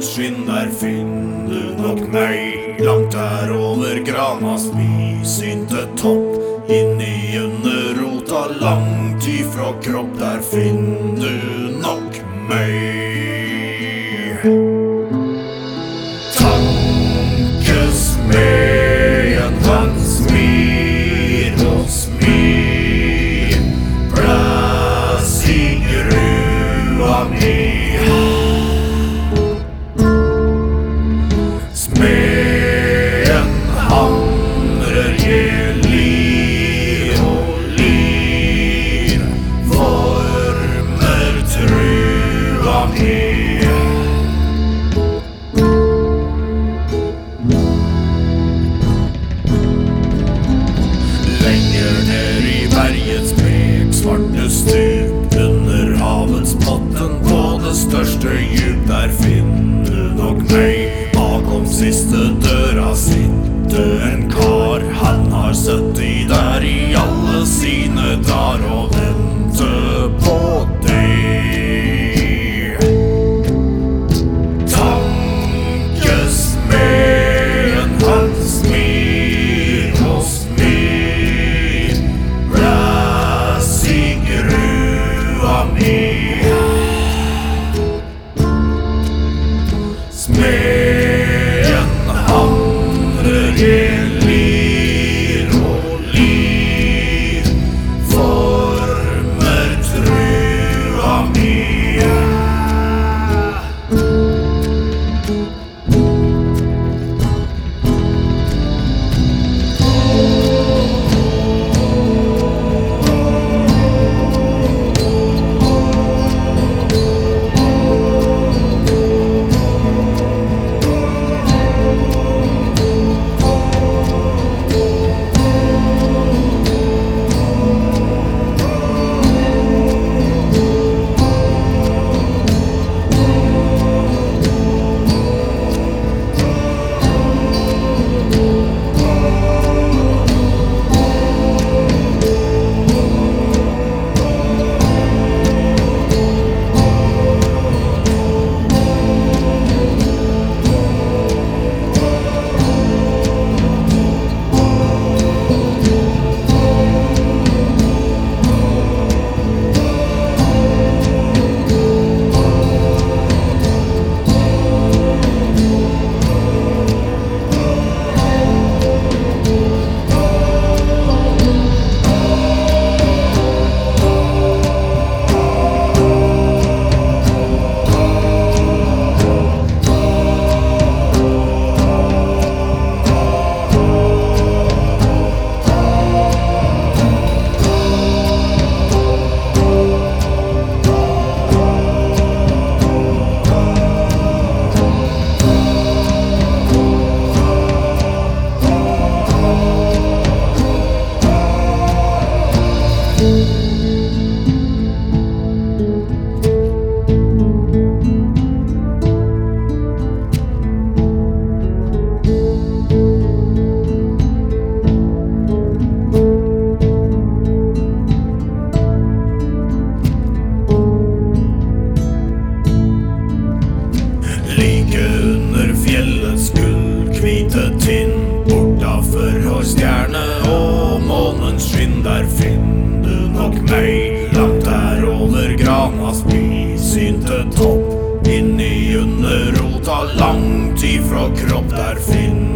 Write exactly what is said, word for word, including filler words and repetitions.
månens skinn, der finner du nok meg. Langt der over granas bisynte topp, inni under rota, langt ifra kropp, der finner du nok meg. Tankesmedjen, han smir og smir, blæs i grua mi. Smeden hamrer, gir lir og lir, former trua mi. Lenger ned i bergets pek, svarte stup, under havets potten, på det største djup, der finner du nok meg. Bakom siste døra sitter en kar, han har sittet der i alle sine dager og venter på deg. Tankesmedjen, han smir og smir, blæs i grua mi. Smeden hamrer, gir lir og lir, former trua mi. Hvite tinn, bortafor har stjerne og månens skinn, der finner du nok meg. Langt der over granas bisynte topp, inni under rota, langt ifra kropp, der finner